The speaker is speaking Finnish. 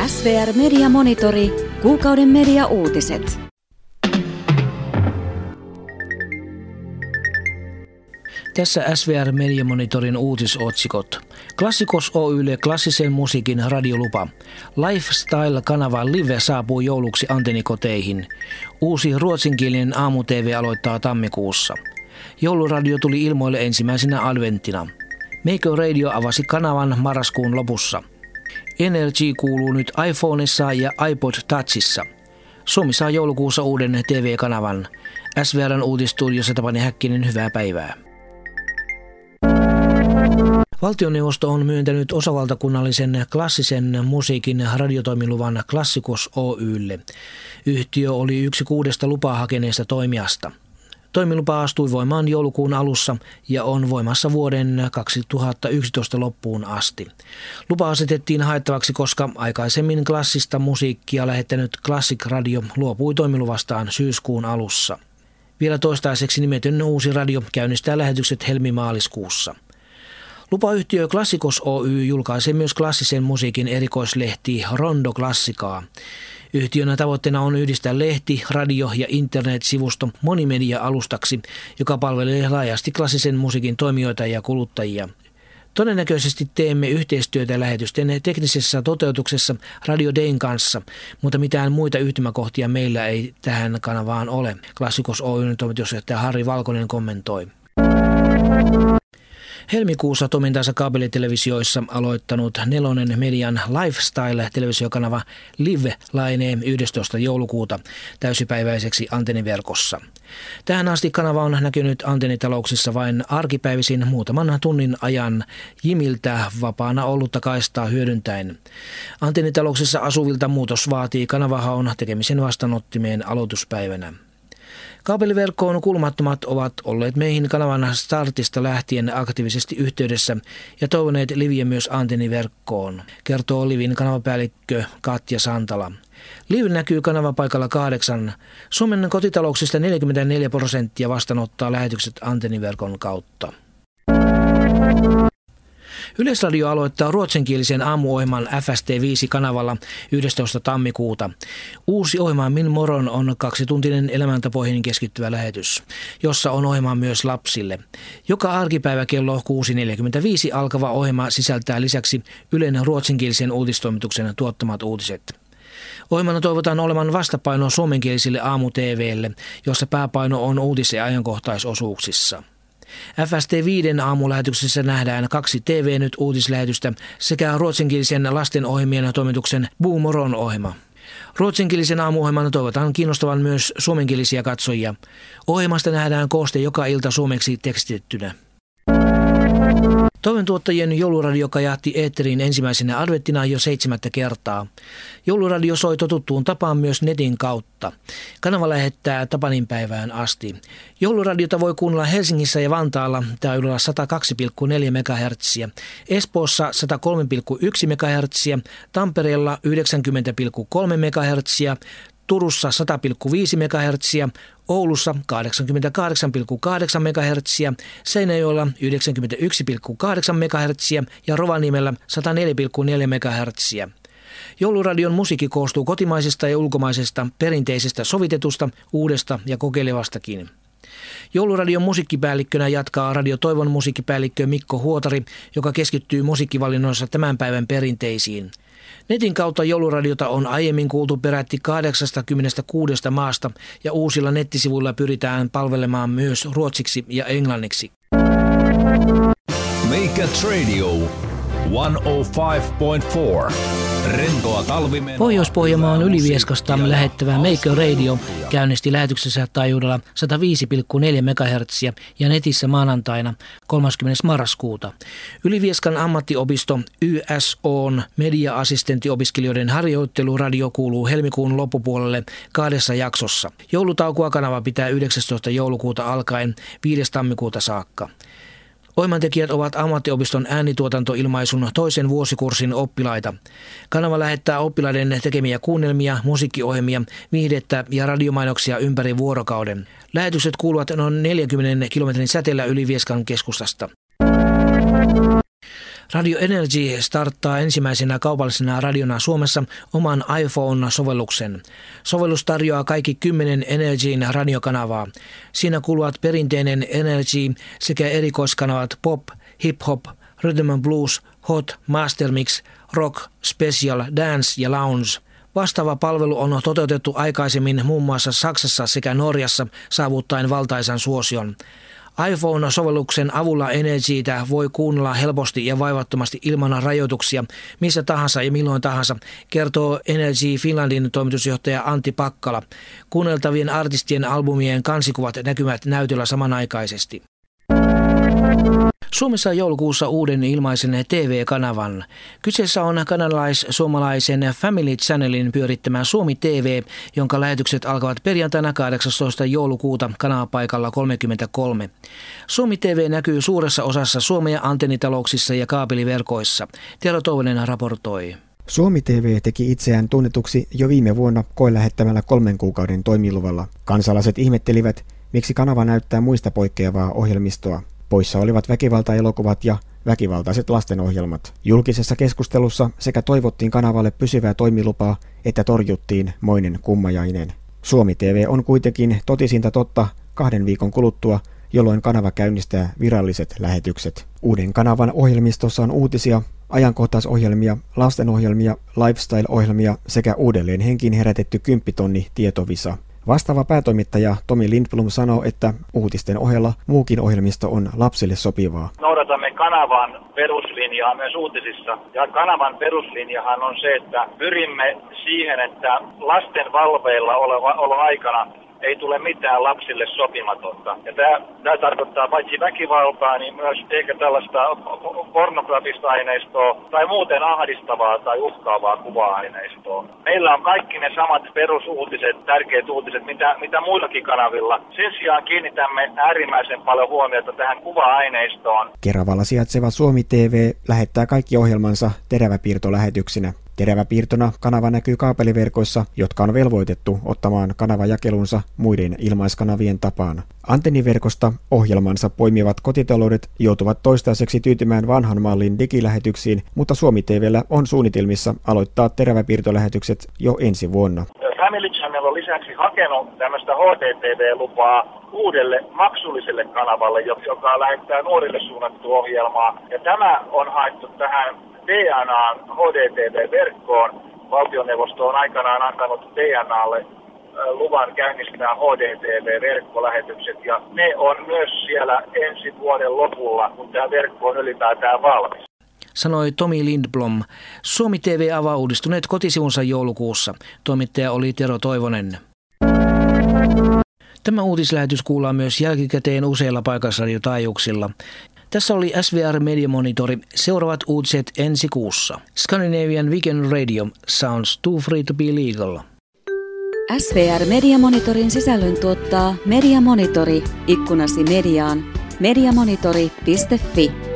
SVR Media Monitori, kuukauden media-uutiset. Tässä SVR Media Monitorin uutisotsikot. Klassikos Oy:lle klassisen musiikin radiolupa. Lifestyle-kanava Live saapuu jouluksi antennikoteihin. Uusi ruotsinkielinen aamu-TV aloittaa tammikuussa. Jouluradio tuli ilmoille ensimmäisenä adventtina. Make Radio avasi kanavan marraskuun lopussa. Energy kuuluu nyt iPhoneissa ja iPod Touchissa. Suomi saa joulukuussa uuden TV-kanavan. SVR:n uutistuudiossa Tapani Häkkinen, hyvää päivää. Valtioneuvosto on myöntänyt osavaltakunnallisen klassisen musiikin radiotoimiluvan Klassikos Oy:lle. Yhtiö oli yksi 6 lupaa hakeneesta toimijasta. Toimilupa astui voimaan joulukuun alussa ja on voimassa vuoden 2011 loppuun asti. Lupa asetettiin haettavaksi, koska aikaisemmin klassista musiikkia lähettänyt Classic Radio luopui toimiluvastaan syyskuun alussa. Vielä toistaiseksi nimetön uusi radio käynnistää lähetykset helmimaaliskuussa. Lupayhtiö Klassikos Oy julkaisee myös klassisen musiikin erikoislehti Rondo Klassikaa. Yhtiön tavoitteena on yhdistää lehti, radio ja internet-sivusto monimedia-alustaksi, joka palvelee laajasti klassisen musiikin toimijoita ja kuluttajia. Todennäköisesti teemme yhteistyötä lähetysten teknisessä toteutuksessa Radio Dayn kanssa, mutta mitään muita yhtymäkohtia meillä ei tähän kanavaan ole, Klassikos Oyn toimitusjohtaja Harri Valkonen kommentoi. Helmikuussa toimintansa kaapelitelevisioissa aloittanut Nelonen Median Lifestyle-televisiokanava Live laajenee 11. joulukuuta täysipäiväiseksi antenniverkossa. Tähän asti kanava on näkynyt antennitalouksissa vain arkipäivisin muutaman tunnin ajan Jimiltä vapaana ollutta kaistaa hyödyntäen. Antennitalouksissa asuvilta muutos vaatii kanavahaun tekemisen vastaanottimeen aloituspäivänä. Kaapeliverkkoon kuulumattomat ovat olleet meihin kanavan startista lähtien aktiivisesti yhteydessä ja toivoneet Liviä myös antenniverkkoon, kertoo Livin kanavapäällikkö Katja Santala. Liv näkyy kanavapaikalla 8. Suomen kotitalouksista 44% vastaanottaa lähetykset antenniverkon kautta. Yleisradio aloittaa ruotsinkielisen aamuohjelman FST5-kanavalla 11. tammikuuta. Uusi ohjelma Min Moron on 2-tuntinen elämäntapoihin keskittyvä lähetys, jossa on ohjelma myös lapsille. Joka arkipäivä kello 6.45 alkava ohjelma sisältää lisäksi Ylen ruotsinkielisen uutistoimituksen tuottamat uutiset. Ohjelmana toivotaan olevan vastapaino suomenkielisille aamu-TV:lle, jossa pääpaino on uutis- ja ajankohtaisosuuksissa. FST5 aamulähetyksessä nähdään 2 TV-nyt uutislähetystä sekä ruotsinkielisen lastenohjelmien toimituksen Boomoron ohjelma. Ruotsinkielisen aamuohjelman toivotaan kiinnostavan myös suomenkielisiä katsojia. Ohjelmasta nähdään kooste joka ilta suomeksi tekstitettynä. Toimentuottajien jouluradio kajahti eetteriin ensimmäisenä adventtina jo 7. kertaa. Jouluradio soi totuttuun tapaan myös netin kautta. Kanava lähettää Tapaninpäivään asti. Jouluradiota voi kuunnella Helsingissä ja Vantaalla taajuudella 102,4 MHz, Espoossa 103,1 MHz, Tampereella 90,3 MHz, Turussa 100,5 MHz, Oulussa 88,8 MHz, Seinäjoella 91,8 MHz ja Rovaniemellä 104,4 MHz. Jouluradion musiikki koostuu kotimaisesta ja ulkomaisesta, perinteisestä, sovitetusta, uudesta ja kokeilevastakin. Jouluradion musiikkipäällikkönä jatkaa Radio Toivon musiikkipäällikkö Mikko Huotari, joka keskittyy musiikkivalinnoissa tämän päivän perinteisiin. Netin kautta jouluradiota on aiemmin kuultu peräti 86 maasta ja uusilla nettisivuilla pyritään palvelemaan myös ruotsiksi ja englanniksi. Make It Radio 105.4. Rentoa talvimenoa. Pohjois-Pohjanmaan Ylivieskasta lähettävä Make It Radio käynnisti lähetyksessä taajuudella 105,4 MHz ja netissä maanantaina 30. marraskuuta. Ylivieskan ammattiopisto YSO:n media-assistenttiopiskelijoiden harjoitteluradio kuuluu helmikuun loppupuolelle 2 jaksossa. Joulutaukoa kanava pitää 19. joulukuuta alkaen 5. tammikuuta saakka. Ohjelmantekijät ovat ammattiopiston äänituotantoilmaisun 2. vuosikurssin oppilaita. Kanava lähettää oppilaiden tekemiä kuunnelmia, musiikkiohjelmia, viihdettä ja radiomainoksia ympäri vuorokauden. Lähetykset kuuluvat noin 40 kilometrin säteellä Ylivieskan keskustasta. Radio Energy starttaa ensimmäisenä kaupallisena radiona Suomessa oman iPhone-sovelluksen. Sovellus tarjoaa kaikki 10 Energyn radiokanavaa. Siinä kuuluvat perinteinen Energy sekä erikoiskanavat pop, hip-hop, rhythm and blues, hot, mastermix, rock, special, dance ja lounge. Vastaava palvelu on toteutettu aikaisemmin muun muassa Saksassa sekä Norjassa saavuttaen valtaisan suosion. iPhone-sovelluksen avulla Energytä voi kuunnella helposti ja vaivattomasti ilman rajoituksia missä tahansa ja milloin tahansa, kertoo Energy Finlandin toimitusjohtaja Antti Pakkala. Kuunneltavien artistien albumien kansikuvat näkyvät näytöllä samanaikaisesti. Suomessa on joulukuussa uuden ilmaisen TV-kanavan. Kyseessä on kanadalais-suomalaisen Family Channelin pyörittämä Suomi TV, jonka lähetykset alkavat perjantaina 18. joulukuuta kanavapaikalla 33. Suomi TV näkyy suuressa osassa Suomea antennitalouksissa ja kaapeliverkoissa. Tero Toivonen raportoi. Suomi TV teki itseään tunnetuksi jo viime vuonna koelähettämällä 3 kuukauden toimiluvalla. Kansalaiset ihmettelivät, miksi kanava näyttää muista poikkeavaa ohjelmistoa. Poissa olivat väkivaltaelokuvat ja väkivaltaiset lastenohjelmat. Julkisessa keskustelussa sekä toivottiin kanavalle pysyvää toimilupaa, että torjuttiin moinen kummajainen. Suomi TV on kuitenkin totisinta totta 2 viikon kuluttua, jolloin kanava käynnistää viralliset lähetykset. Uuden kanavan ohjelmistossa on uutisia, ajankohtaisohjelmia, lastenohjelmia, lifestyle-ohjelmia sekä uudelleen henkiin herätetty 10 000 tietovisa. Vastaava päätoimittaja Tomi Lindblom sanoo, että uutisten ohella muukin ohjelmisto on lapsille sopivaa. Noudatamme kanavan peruslinjaa myös uutisissa. Ja kanavan peruslinjahan on se, että pyrimme siihen, että lasten valveilla oleva aikana ei tule mitään lapsille sopimatonta. Ja tämä tarkoittaa paitsi väkivaltaa, niin myös ehkä tällaista pornografista aineistoa tai muuten ahdistavaa tai uhkaavaa kuva-aineistoa. Meillä on kaikki ne samat perusuutiset, tärkeät uutiset, mitä muillakin kanavilla. Sen sijaan kiinnitämme äärimmäisen paljon huomiota tähän kuva-aineistoon. Keravalla sijaitseva Suomi TV lähettää kaikki ohjelmansa teräväpiirtolähetyksinä. Teräväpiirtona kanava näkyy kaapeliverkoissa, jotka on velvoitettu ottamaan kanavajakelunsa muiden ilmaiskanavien tapaan. Antenniverkosta ohjelmansa poimivat kotitaloudet joutuvat toistaiseksi tyytymään vanhan mallin digilähetyksiin, mutta Suomi TV:llä on suunnitelmissa aloittaa teräväpiirtolähetykset jo ensi vuonna. Family Channel on lisäksi hakenut tämmöistä HDTV-lupaa uudelle maksulliselle kanavalle, joka lähettää nuorille suunnattua ohjelmaa. Ja tämä on haettu tähän DNA:n HDTV-verkkoon. Valtioneuvosto on aikanaan antanut DNAlle luvan käynnistää HDTV-verkkolähetykset ja ne on myös siellä ensi vuoden lopulla, kun tämä verkko on ylipäätään valmis. Sanoi Tomi Lindblom. Suomi TV avaa uudistuneet kotisivunsa joulukuussa. Toimittaja oli Tero Toivonen. Tämä uutislähetys kuullaan myös jälkikäteen useilla paikallisradiotaajuuksilla. Tässä oli SVR Media Monitori. Seuraavat uutiset ensi kuussa. Scandinavian Weekend Radio sounds too free to be legal. SVR Media Monitorin sisällön tuottaa Media Monitori, ikkunasi mediaan. Mediamonitori.fi